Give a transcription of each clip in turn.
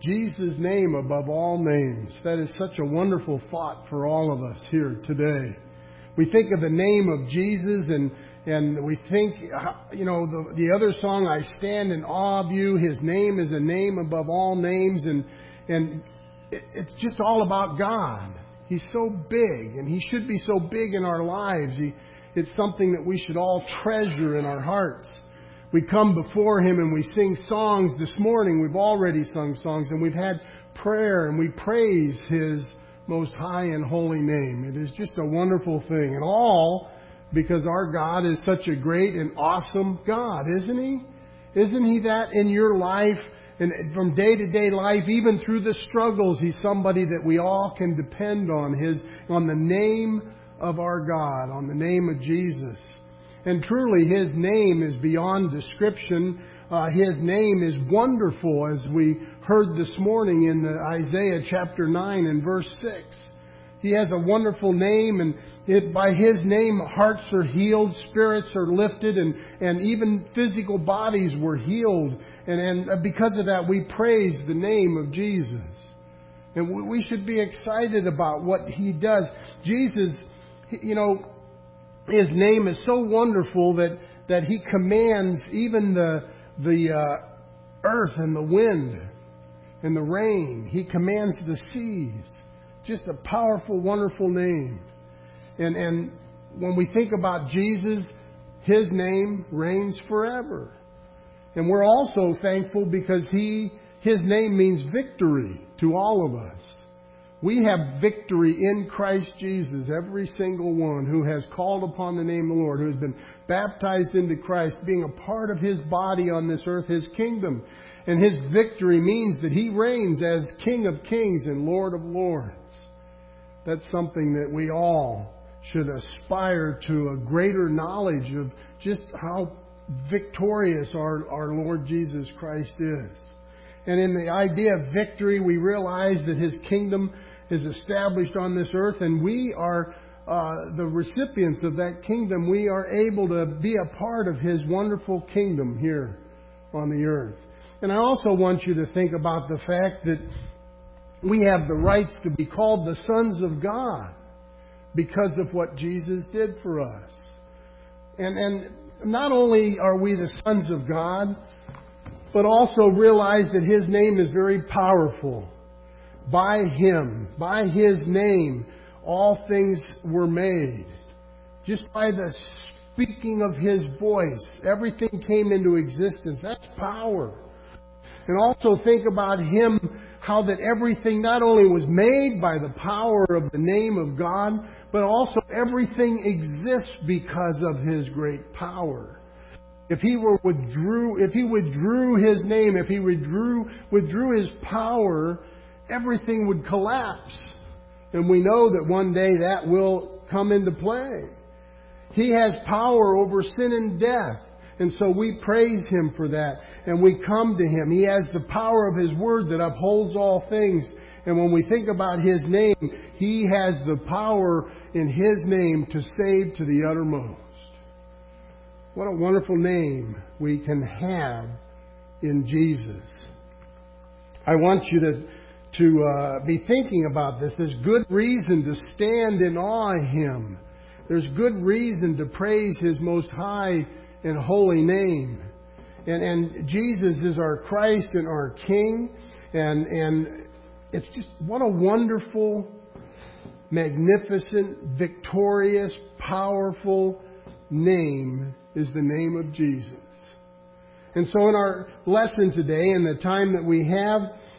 Jesus' name above all names. That is such a wonderful thought for all of us here today. We think of the name of Jesus and we think, the other song, I stand in awe of you. His name is a name above all names. And it's just all about God. He's so big, and He should be so big in our lives. It's something that we should all treasure in our hearts. We come before Him and we sing songs. This morning we've already sung songs, and we've had prayer, and we praise His most high and holy name. It is just a wonderful thing. And all because our God is such a great and awesome God, isn't He? Isn't He that in your life? And from day to day life, even through the struggles, He's somebody that we all can depend on. On the name of our God, on the name of Jesus. And truly, His name is beyond description. His name is wonderful, as we heard this morning in the Isaiah chapter 9 and verse 6. He has a wonderful name, and by His name, hearts are healed, spirits are lifted, and even physical bodies were healed. And because of that, we praise the name of Jesus. And we should be excited about what He does. Jesus, His name is so wonderful that He commands even the earth and the wind and the rain. He commands the seas. Just a powerful, wonderful name. And when we think about Jesus, His name reigns forever. And we're also thankful because His name means victory to all of us. We have victory in Christ Jesus, every single one who has called upon the name of the Lord, who has been baptized into Christ, being a part of His body on this earth, His kingdom. And His victory means that He reigns as King of Kings and Lord of Lords. That's something that we all should aspire to, a greater knowledge of just how victorious our Lord Jesus Christ is. And in the idea of victory, we realize that His kingdom is established on this earth, and we are the recipients of that kingdom. We are able to be a part of His wonderful kingdom here on the earth. And I also want you to think about the fact that we have the rights to be called the sons of God because of what Jesus did for us. And not only are we the sons of God, but also realize that His name is very powerful. By Him, by His name, all things were made. Just by the speaking of His voice, everything came into existence. That's power. And also think about Him, how that everything not only was made by the power of the name of God, but also everything exists because of His great power. If He withdrew His name, if He withdrew His power, everything would collapse. And we know that one day that will come into play. He has power over sin and death. And so we praise Him for that. And we come to Him. He has the power of His Word that upholds all things. And when we think about His name, He has the power in His name to save to the uttermost. What a wonderful name we can have in Jesus. I want you to be thinking about this. There's good reason to stand in awe of Him. There's good reason to praise His most high and holy name. And Jesus is our Christ and our King. And it's just, what a wonderful, magnificent, victorious, powerful name is the name of Jesus. And so in our lesson today, in the time that we have,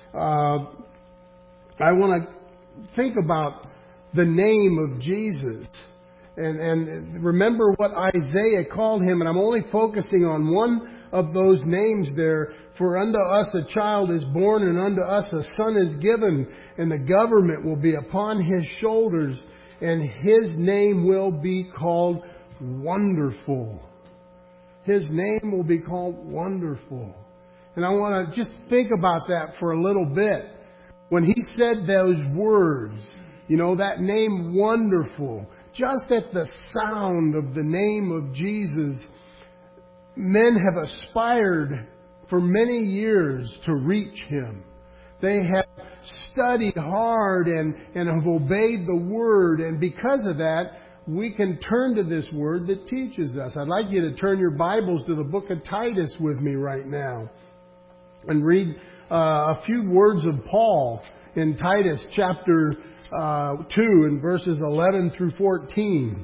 I want to think about the name of Jesus. And remember what Isaiah called Him. And I'm only focusing on one of those names there. For unto us a child is born, and unto us a son is given, and the government will be upon His shoulders, and His name will be called Wonderful. His name will be called Wonderful. And I want to just think about that for a little bit. When He said those words, that name Wonderful, just at the sound of the name of Jesus, men have aspired for many years to reach Him. They have studied hard and have obeyed the Word. And because of that, we can turn to this Word that teaches us. I'd like you to turn your Bibles to the book of Titus with me right now and read a few words of Paul in Titus chapter 2 and verses 11 through 14.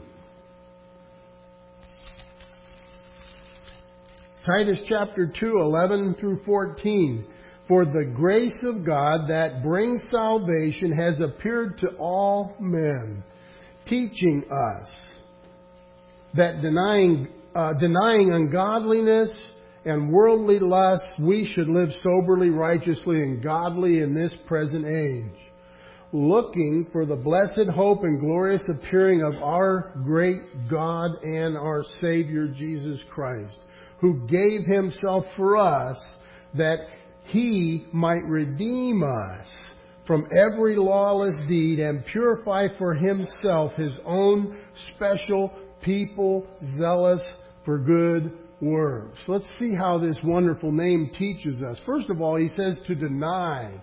Titus chapter 2, 11 through 14. For the grace of God that brings salvation has appeared to all men, teaching us that denying ungodliness and worldly lusts, we should live soberly, righteously, and godly in this present age, looking for the blessed hope and glorious appearing of our great God and our Savior Jesus Christ, who gave Himself for us that He might redeem us from every lawless deed and purify for Himself His own special people, zealous for good works. Let's see how this wonderful name teaches us. First of all, he says to deny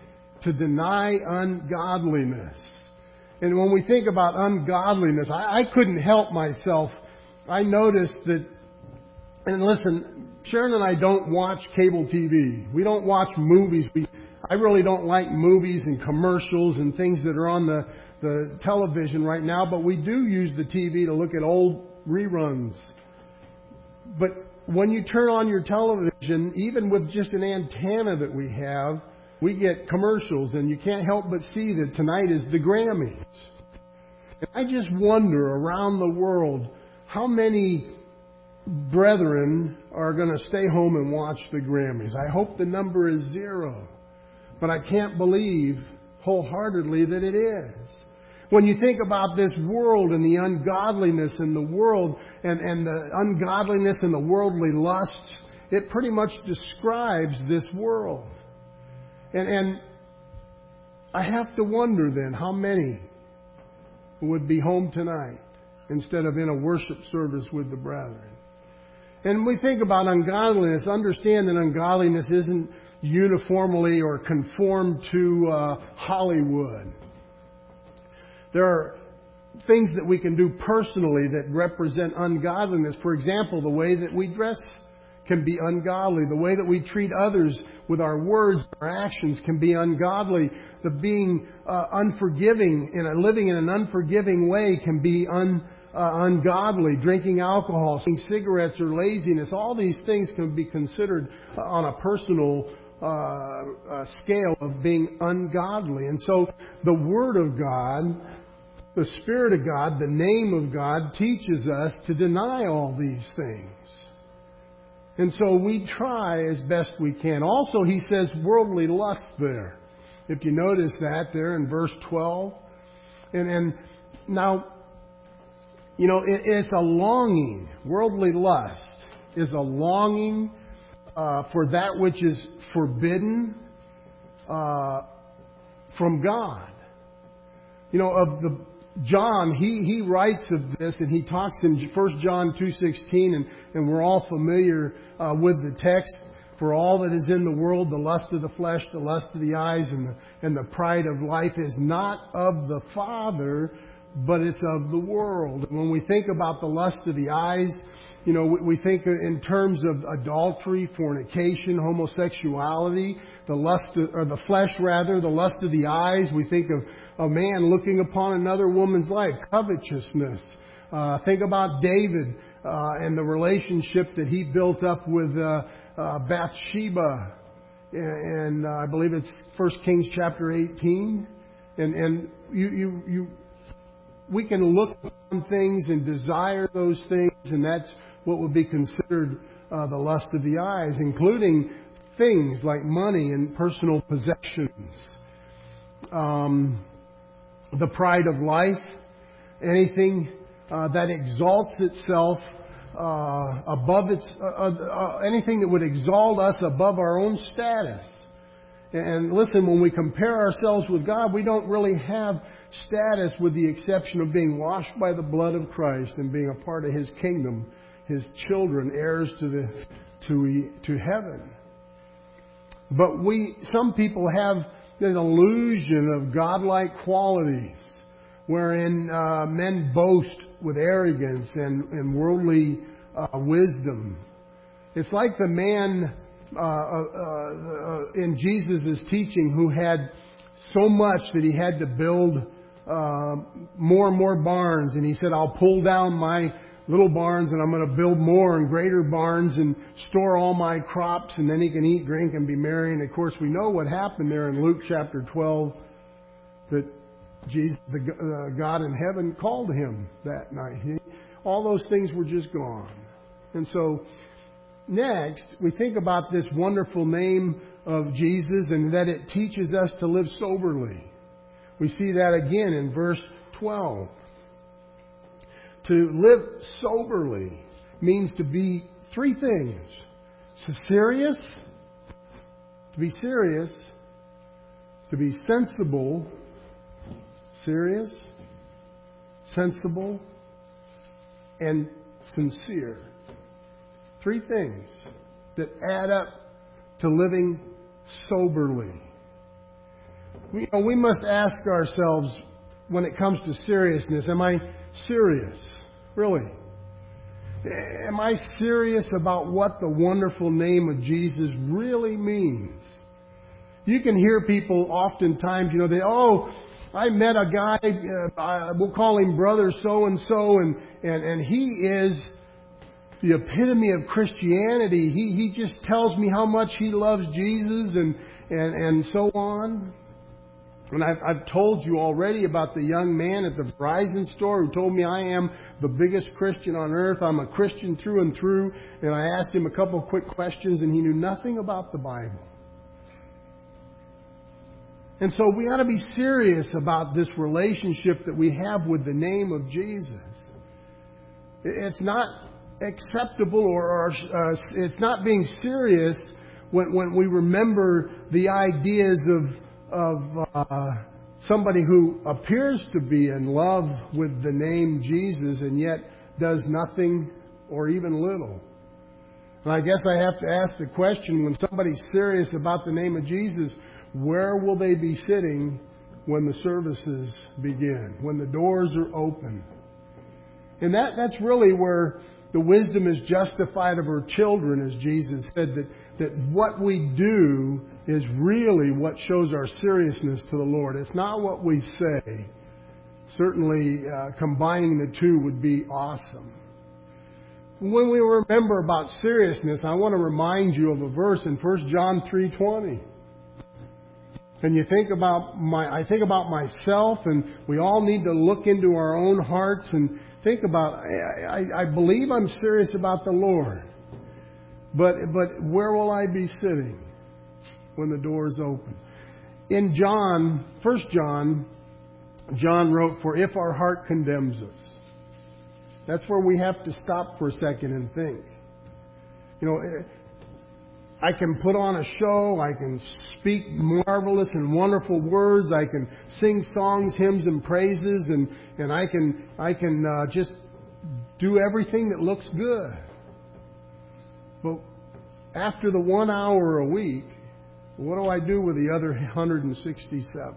ungodliness. And when we think about ungodliness, I couldn't help myself. I noticed that, and listen, Sharon and I don't watch cable TV. We don't watch movies. I really don't like movies and commercials and things that are on the television right now, but we do use the TV to look at old reruns. But when you turn on your television, even with just an antenna that we have, we get commercials, and you can't help but see that tonight is the Grammys. And I just wonder around the world how many brethren are going to stay home and watch the Grammys. I hope the number is 0. But I can't believe wholeheartedly that it is. When you think about this world and the ungodliness in the world and the ungodliness and the worldly lusts, it pretty much describes this world. And I have to wonder then how many would be home tonight instead of in a worship service with the brethren. And we think about ungodliness, understand that ungodliness isn't uniformly or conformed to Hollywood. There are things that we can do personally that represent ungodliness. For example, the way that we dress can be ungodly. The way that we treat others with our words, our actions can be ungodly. The being unforgiving and living in an unforgiving way can be ungodly. Drinking alcohol, smoking cigarettes, or laziness, all these things can be considered on a personal scale of being ungodly. And so the Word of God, the Spirit of God, the name of God teaches us to deny all these things. And so we try as best we can. Also, he says worldly lust there. If you notice that there in verse 12. And now, you know, it's a longing. Worldly lust is a longing for that which is forbidden from God. You know, John, he writes of this, and he talks in 1 John 2:16, and we're all familiar with the text. For all that is in the world, the lust of the flesh, the lust of the eyes, and the pride of life is not of the Father, but it's of the world. And when we think about the lust of the eyes, you know, we think in terms of adultery, fornication, homosexuality, the lust or the flesh rather, the lust of the eyes. We think of a man looking upon another woman's life, covetousness. Think about David and the relationship that he built up with Bathsheba, and I believe it's 1 Kings chapter 18. And we can look on things and desire those things, and that's what would be considered the lust of the eyes, including things like money and personal possessions. The pride of life, anything that exalts itself above anything that would exalt us above our own status. And listen, when we compare ourselves with God, we don't really have status with the exception of being washed by the blood of Christ and being a part of His kingdom, His children, heirs to heaven. But some people have an illusion of godlike qualities wherein men boast with arrogance and worldly wisdom. It's like the man in Jesus' teaching who had so much that he had to build more and more barns. And he said, I'll pull down my little barns and I'm going to build more and greater barns and store all my crops, and then he can eat, drink, and be merry. And of course, we know what happened there in Luke chapter 12, that Jesus, God in heaven, called him that night. All those things were just gone. And so next, we think about this wonderful name of Jesus and that it teaches us to live soberly. We see that again in verse 12. To live soberly means to be three things. To be serious, to be sensible, serious, sensible, and sincere. Three things that add up to living soberly. We must ask ourselves, when it comes to seriousness, am I serious? Really? Am I serious about what the wonderful name of Jesus really means? You can hear people oftentimes, I met a guy, we'll call him brother so-and-so, and he is the epitome of Christianity. He just tells me how much he loves Jesus and so on. And I've told you already about the young man at the Verizon store who told me I am the biggest Christian on earth. I'm a Christian through and through. And I asked him a couple of quick questions and he knew nothing about the Bible. And so we ought to be serious about this relationship that we have with the name of Jesus. It's not acceptable or it's not being serious when we remember the ideas of somebody who appears to be in love with the name Jesus and yet does nothing or even little. And I guess I have to ask the question, when somebody's serious about the name of Jesus, where will they be sitting when the services begin, when the doors are open? And that's really where the wisdom is justified of her children, as Jesus said, that what we do is really what shows our seriousness to the Lord. It's not what we say. Certainly, combining the two would be awesome. When we remember about seriousness, I want to remind you of a verse in 1 John 3:20. And I think about myself, and we all need to look into our own hearts and think about, I believe I'm serious about the Lord. But where will I be sitting when the doors open? In 1 John, John wrote, "For if our heart condemns us." That's where we have to stop for a second and think. I can put on a show, I can speak marvelous and wonderful words, I can sing songs, hymns, and praises, and I can just do everything that looks good. But after the 1 hour a week, what do I do with the other 167?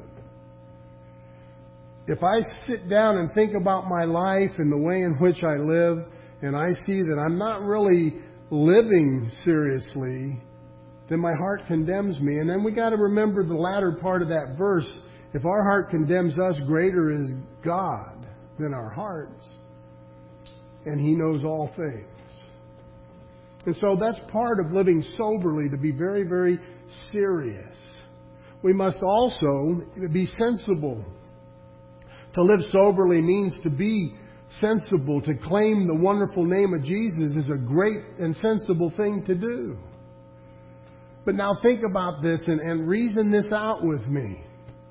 If I sit down and think about my life and the way in which I live, and I see that I'm not really living seriously, then my heart condemns me. And then we got to remember the latter part of that verse. If our heart condemns us, greater is God than our hearts. And He knows all things. And so that's part of living soberly, to be very, very serious. We must also be sensible. To live soberly means to be sensible. To claim the wonderful name of Jesus is a great and sensible thing to do. But now think about this and reason this out with me.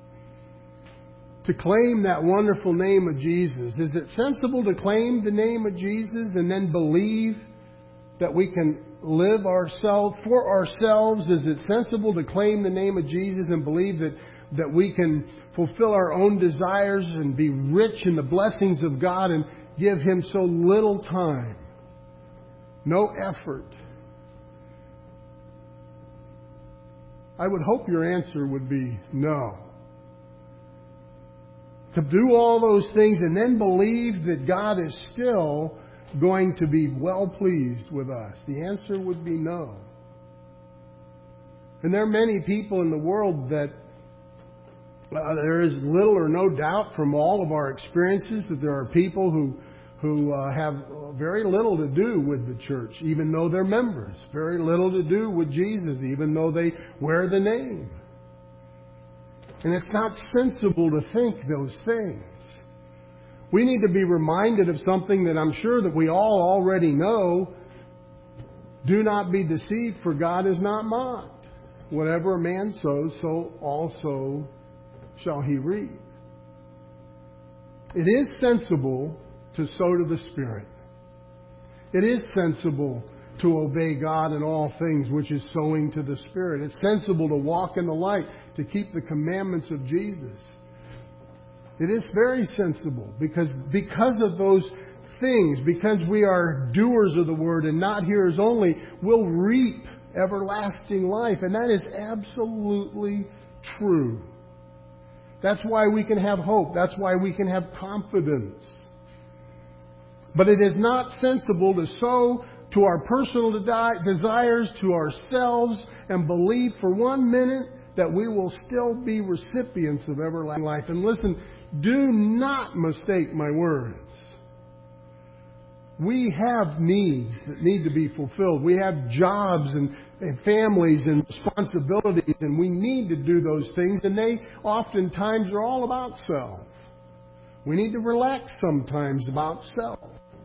To claim that wonderful name of Jesus, is it sensible to claim the name of Jesus and then believe that we can live for ourselves? Is it sensible to claim the name of Jesus and believe that we can fulfill our own desires and be rich in the blessings of God and give Him so little time, no effort? I would hope your answer would be no. To do all those things and then believe that God is still going to be well pleased with us. The answer would be no. And there are many people in the world that there is little or no doubt from all of our experiences that there are people who have very little to do with the church, even though they're members. Very little to do with Jesus, even though they wear the name. And it's not sensible to think those things. We need to be reminded of something that I'm sure that we all already know. Do not be deceived, for God is not mocked. Whatever a man sows, so also shall he reap. It is sensible to sow to the Spirit. It is sensible to obey God in all things, which is sowing to the Spirit. It's sensible to walk in the light, to keep the commandments of Jesus. It is very sensible because of those things, because we are doers of the Word and not hearers only, we'll reap everlasting life. And that is absolutely true. That's why we can have hope. That's why we can have confidence. But it is not sensible to sow to our personal desires, to ourselves, and believe for 1 minute that we will still be recipients of everlasting life. And listen, do not mistake my words. We have needs that need to be fulfilled. We have jobs and families and responsibilities, and we need to do those things, and they oftentimes are all about self. We need to relax sometimes about self.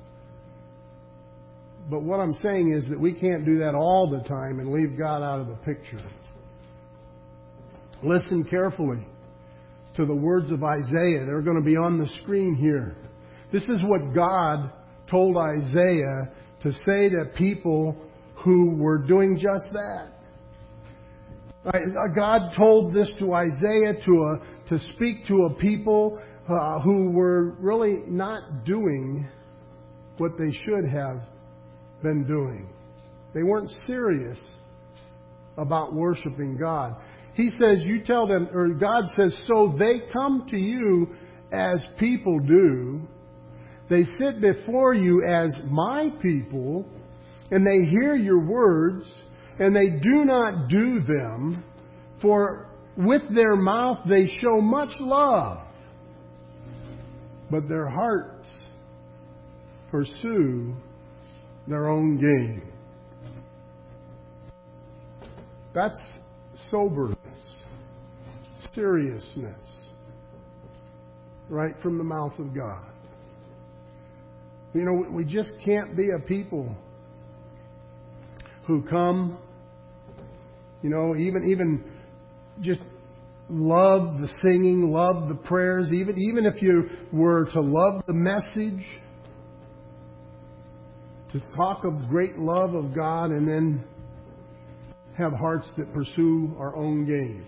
But what I'm saying is that we can't do that all the time and leave God out of the picture. Listen carefully to the words of Isaiah. They're going to be on the screen here. This is what God told Isaiah to say to people who were doing just that. God told this to Isaiah to speak to a people who were really not doing what they should have been doing. They weren't serious about worshiping God. He says, you tell them, or God says, so they come to you as people do. They sit before you as my people, and they hear your words, and they do not do them, for with their mouth they show much love, but their hearts pursue their own gain. That's soberness, seriousness, right from the mouth of God. You know, we just can't be a people who come, you know, even just love the singing, love the prayers, even if you were to love the message, to talk of great love of God, and then have hearts that pursue our own gains.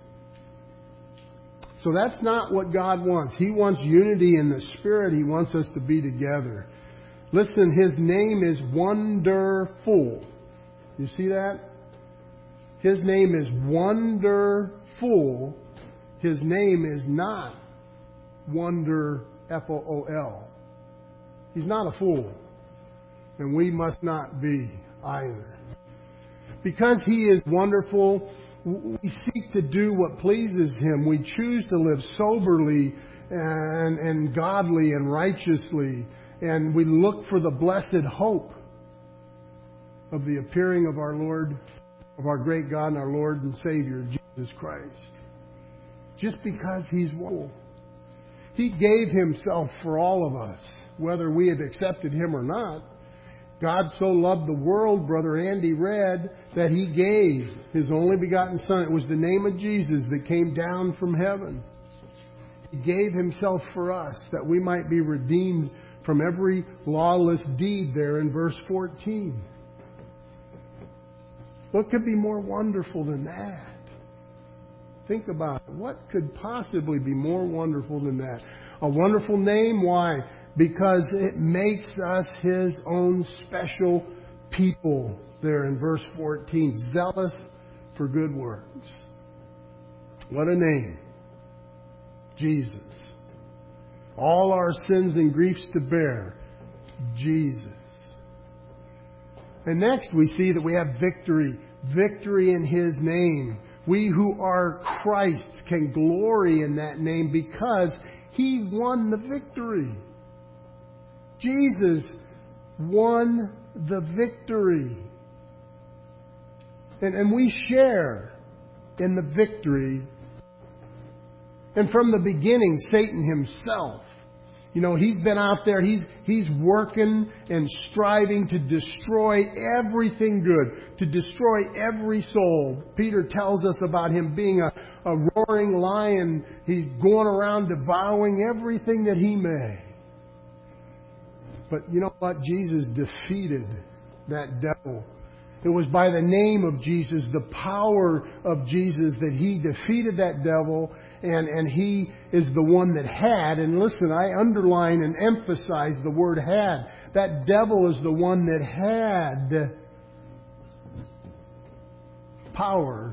So that's not what God wants. He wants unity in the Spirit. He wants us to be together. Listen, His name is Wonderful. You see that? His name is Wonderful. His name is not Wonder, F-O-O-L. He's not a fool. And we must not be either. Because He is wonderful, we seek to do what pleases Him. We choose to live soberly and godly and righteously. And we look for the blessed hope of the appearing of our Lord, of our great God and our Lord and Savior, Jesus Christ. Just because He's wonderful. He gave Himself for all of us, whether we had accepted Him or not. God so loved the world, Brother Andy read, that He gave His only begotten Son. It was the name of Jesus that came down from heaven. He gave Himself for us that we might be redeemed from every lawless deed there in verse 14. What could be more wonderful than that? Think about it. What could possibly be more wonderful than that? A wonderful name, why? Because it makes us His own special people there in verse 14. Zealous for good works. What a name. Jesus. All our sins and griefs to bear. Jesus. And next we see that we have victory. Victory in His name. We who are Christ's can glory in that name because He won the victory. Jesus won the victory. And we share in the victory. And from the beginning, Satan himself, he's been out there, he's working and striving to destroy everything good, to destroy every soul. Peter tells us about him being a roaring lion. He's going around devouring everything that he may. But you know what? Jesus defeated that devil. It was by the name of Jesus, the power of Jesus, that He defeated that devil, and He is the one that had, and listen, I underline and emphasize the word had. That devil is the one that had power,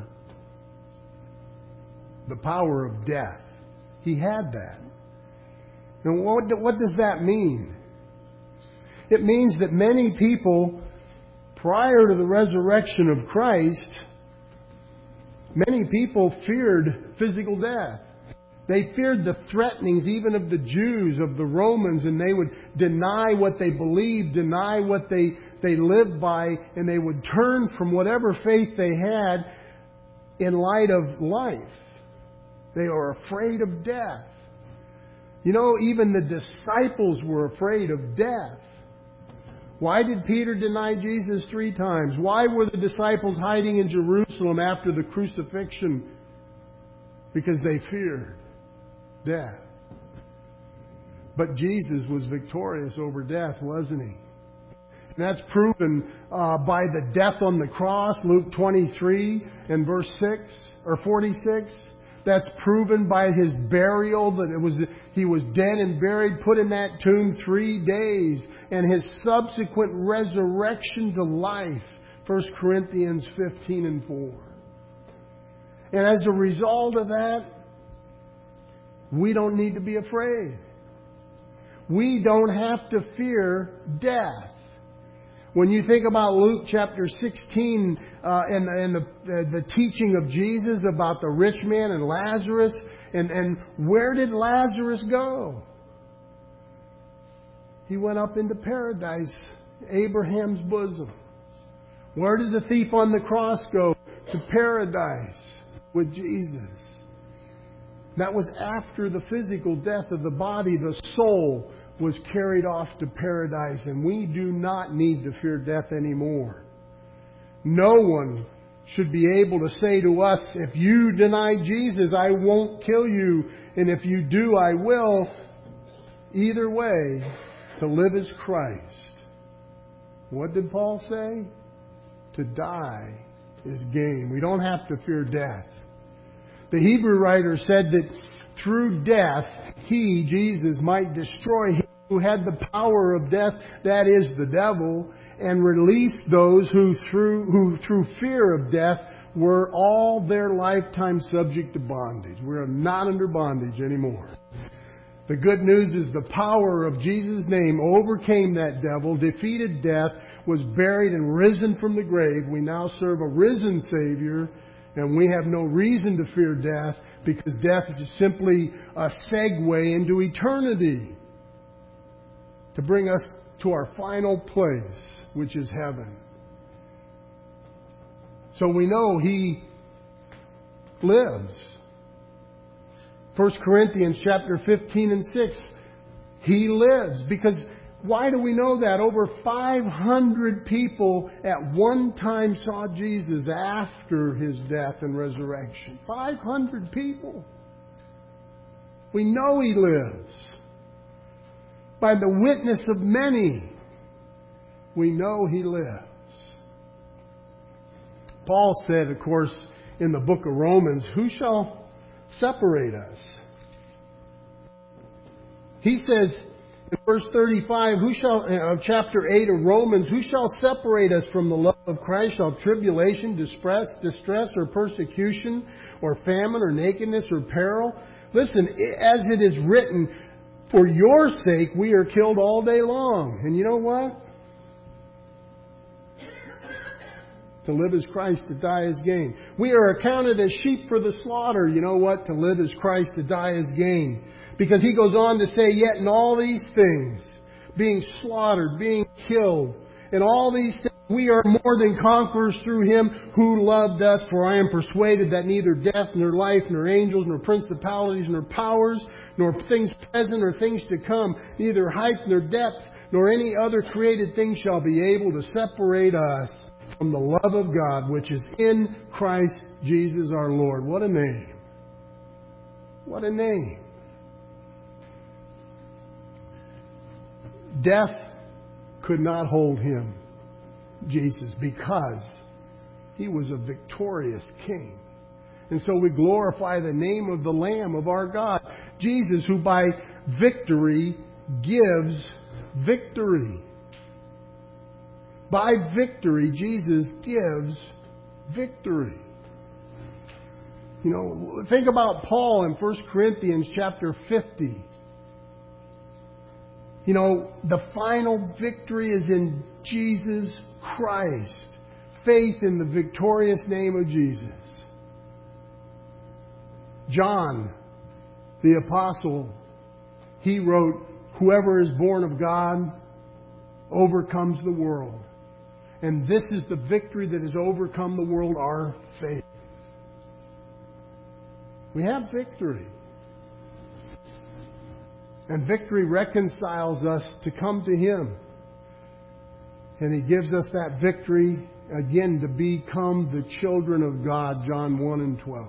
the power of death. He had that. And what does that mean? It means that many people, prior to the resurrection of Christ, many people feared physical death. They feared the threatenings even of the Jews, of the Romans, and they would deny what they believed, deny what they lived by, and they would turn from whatever faith they had in light of life. They are afraid of death. Even the disciples were afraid of death. Why did Peter deny Jesus 3 times? Why were the disciples hiding in Jerusalem after the crucifixion? Because they feared death. But Jesus was victorious over death, wasn't He? And that's proven by the death on the cross, Luke 23 and verse 6 or 46. That's proven by His burial, that He was dead and buried, put in that tomb 3 days, and His subsequent resurrection to life, 1 Corinthians 15 and 4. And as a result of that, we don't need to be afraid. We don't have to fear death. When you think about Luke chapter 16 and the teaching of Jesus about the rich man and Lazarus, and where did Lazarus go? He went up into paradise, Abraham's bosom. Where did the thief on the cross go? To paradise with Jesus. That was after the physical death of the body. The soul was carried off to paradise, and we do not need to fear death anymore. No one should be able to say to us, if you deny Jesus, I won't kill you, and if you do, I will. Either way, to live is Christ. What did Paul say? To die is gain. We don't have to fear death. The Hebrew writer said that through death, He, Jesus, might destroy him who had the power of death, that is the devil, and release those who through fear of death were all their lifetime subject to bondage. We're not under bondage anymore. The good news is the power of Jesus' name overcame that devil, defeated death, was buried and risen from the grave. We now serve a risen Savior, and we have no reason to fear death, because death is simply a segue into eternity to bring us to our final place, which is heaven. So we know He lives. 1 Corinthians chapter 15 and 6. He lives. Because why do we know that? Over 500 people at one time saw Jesus after His death and resurrection. 500 people. We know He lives. By the witness of many, we know He lives. Paul said, of course, in the book of Romans, who shall separate us? He says, In verse 35 of chapter 8 of Romans, who shall separate us from the love of Christ? Shall tribulation, distress, or persecution, or famine, or nakedness, or peril? Listen, as it is written, for your sake we are killed all day long. And you know what? To live is Christ, to die is gain. We are accounted as sheep for the slaughter. You know what? To live is Christ, to die is gain. Because he goes on to say, yet in all these things, being slaughtered, being killed, in all these things, we are more than conquerors through him who loved us. For I am persuaded that neither death, nor life, nor angels, nor principalities, nor powers, nor things present or things to come, neither height nor depth, nor any other created thing shall be able to separate us from the love of God, which is in Christ Jesus our Lord. What a name. What a name. Death could not hold him, Jesus, because he was a victorious king. And so we glorify the name of the Lamb of our God, Jesus, who by victory gives victory. By victory, Jesus gives victory. You know, think about Paul in 1 Corinthians chapter 50. You know, the final victory is in Jesus Christ. Faith in the victorious name of Jesus. John, the apostle, he wrote, whoever is born of God overcomes the world. And this is the victory that has overcome the world, our faith. We have victory. And victory reconciles us to come to him. And he gives us that victory, again, to become the children of God, John 1 and 12.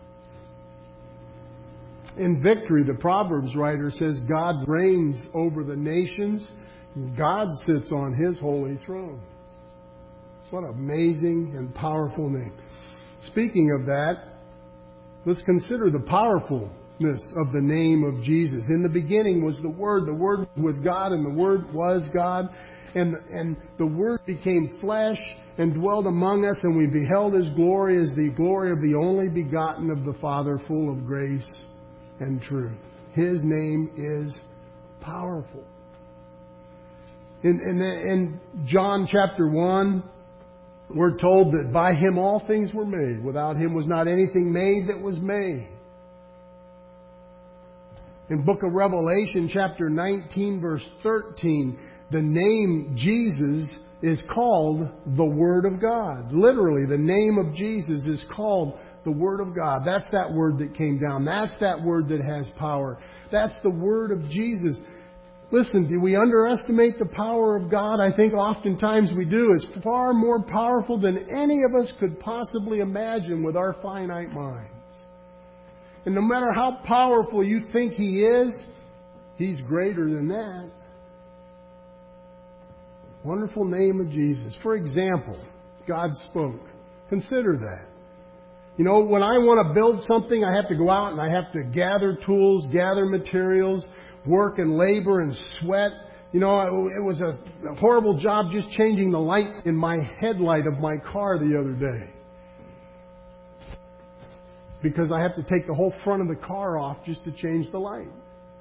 In victory, the Proverbs writer says, God reigns over the nations. God sits on his holy throne. What an amazing and powerful name. Speaking of that, let's consider the powerfulness of the name of Jesus. In the beginning was the Word. The Word was with God, and the Word was God. And the Word became flesh and dwelt among us, and we beheld his glory as the glory of the only begotten of the Father, full of grace and truth. His name is powerful. In John chapter 1, we're told that by him all things were made. Without him was not anything made that was made. In book of Revelation chapter 19 verse 13, the name Jesus is called the Word of God. Literally, the name of Jesus is called the Word of God. That's that word that came down. That's that word that has power. That's the Word of Jesus. Listen, do we underestimate the power of God? I think oftentimes we do. It's far more powerful than any of us could possibly imagine with our finite minds. And no matter how powerful you think he is, he's greater than that. Wonderful name of Jesus. For example, God spoke. Consider that. You know, when I want to build something, I have to go out and I have to gather tools, gather materials, work and labor and sweat. You know, it was a horrible job just changing the light in my headlight of my car the other day. Because I have to take the whole front of the car off just to change the light.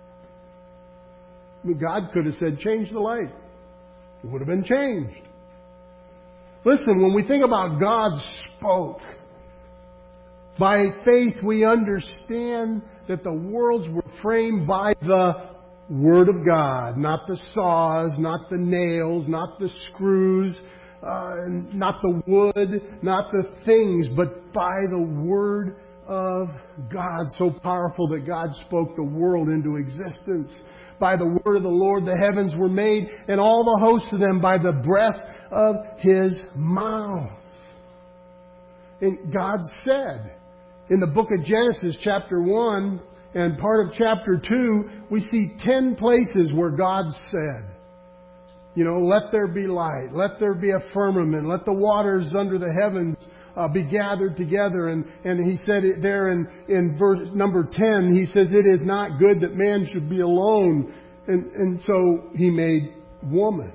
I mean, God could have said, change the light. It would have been changed. Listen, when we think about God spoke, by faith we understand that the worlds were framed by the Word of God. Not the saws, not the nails, not the screws, not the wood, not the things, but by the Word of God. So powerful that God spoke the world into existence. By the word of the Lord the heavens were made, and all the hosts of them by the breath of his mouth. And God said, in the book of Genesis chapter 1 and part of chapter 2, we see 10 places where God said, you know, let there be light, let there be a firmament, let the waters under the heavens be gathered together. And he said it there in verse number 10, he says, it is not good that man should be alone. And so He made woman.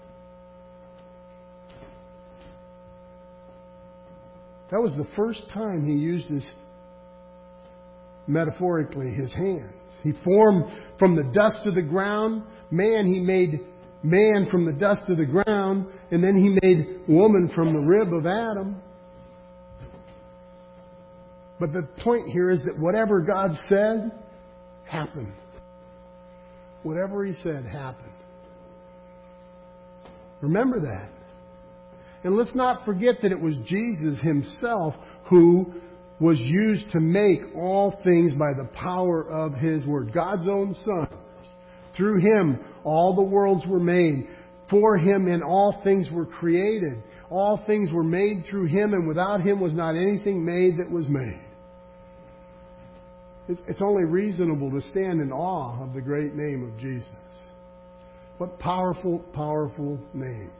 That was the first time He used metaphorically, His hands. He formed from the dust of the ground man. He made man from the dust of the ground. And then He made woman from the rib of Adam. But the point here is that whatever God said, happened. Whatever He said, happened. Remember that. And let's not forget that it was Jesus Himself who was used to make all things by the power of His Word. God's own Son. Through Him, all the worlds were made. For Him and all things were created. All things were made through Him, and without Him was not anything made that was made. It's only reasonable to stand in awe of the great name of Jesus. What powerful, powerful name.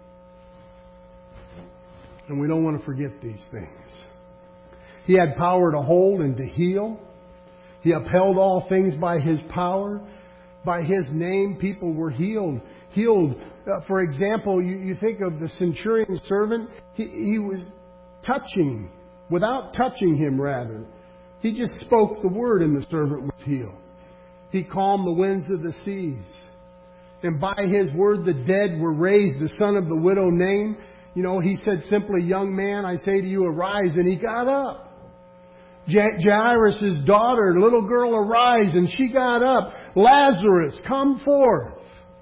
And we don't want to forget these things. He had power to hold and to heal. He upheld all things by His power. By His name, people were healed. For example, you think of the centurion servant. He was touching, without touching him rather. He just spoke the word and the servant was healed. He calmed the winds of the seas. And by His word the dead were raised. The son of the widow Nain, He said simply, young man, I say to you, arise. And he got up. Jairus' daughter, little girl, arise. And she got up. Lazarus, come forth.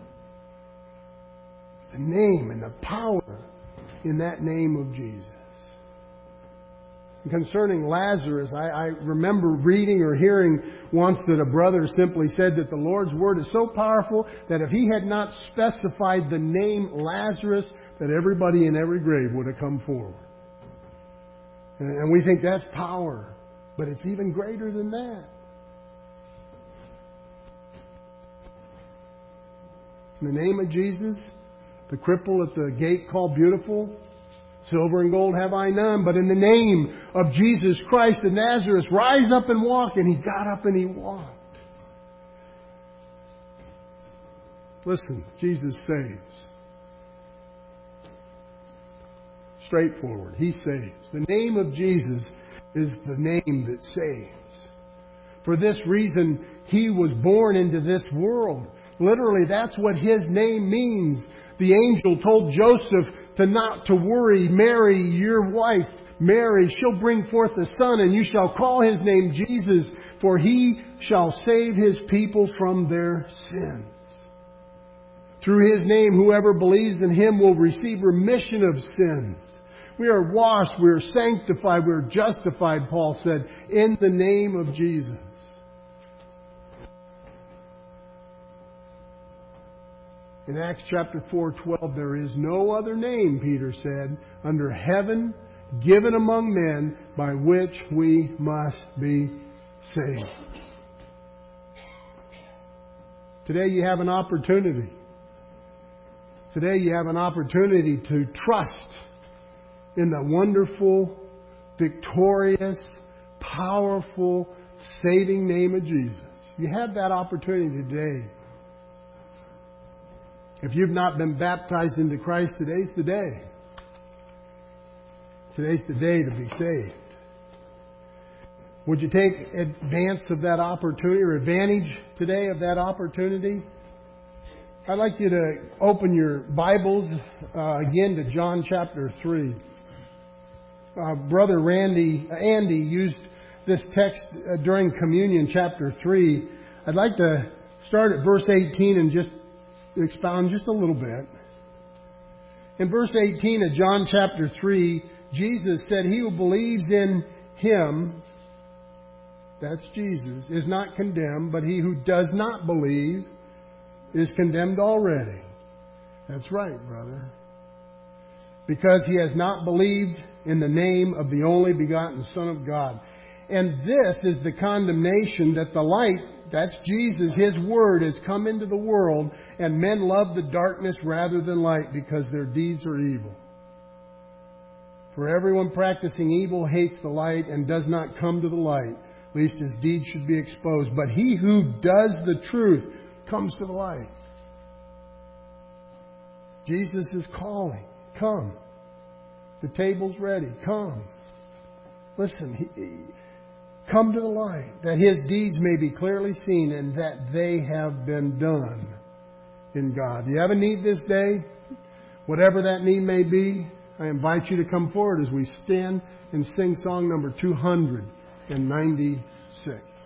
The name and the power in that name of Jesus. Concerning Lazarus, I remember reading or hearing once that a brother simply said that the Lord's Word is so powerful that if He had not specified the name Lazarus, that everybody in every grave would have come forward. And we think that's power, but it's even greater than that. In the name of Jesus, the cripple at the gate called Beautiful, silver and gold have I none, but in the name of Jesus Christ of Nazareth, rise up and walk. And he got up and he walked. Listen, Jesus saves. Straightforward. He saves. The name of Jesus is the name that saves. For this reason, He was born into this world. Literally, that's what His name means. The angel told Joseph not to worry. Mary, your wife, Mary, she'll bring forth a son, and you shall call His name Jesus, for He shall save His people from their sins. Through His name, whoever believes in Him will receive remission of sins. We are washed, we are sanctified, we are justified, Paul said, in the name of Jesus. In Acts chapter 4:12, there is no other name, Peter said, under heaven given among men by which we must be saved. Today you have an opportunity. Today you have an opportunity to trust in the wonderful, victorious, powerful, saving name of Jesus. You have that opportunity today. If you've not been baptized into Christ, today's the day. Today's the day to be saved. Would you take advantage of that opportunity or advantage today of that opportunity? I'd like you to open your Bibles again to John chapter 3. Brother Andy used this text during communion, chapter 3. I'd like to start at verse 18 and just expound just a little bit. In verse 18 of John chapter 3, Jesus said, "He who believes in Him," that's Jesus, "is not condemned, but he who does not believe is condemned already." That's right, brother. Because he has not believed in the name of the only begotten Son of God. And this is the condemnation, that the light, that's Jesus, His Word, has come into the world, and men love the darkness rather than light because their deeds are evil. For everyone practicing evil hates the light and does not come to the light, lest his deeds should be exposed. But he who does the truth comes to the light, Jesus is calling. Come. The table's ready. Come. Listen, come to the light, that His deeds may be clearly seen and that they have been done in God. Do you have a need this day? Whatever that need may be, I invite you to come forward as we stand and sing song number 296.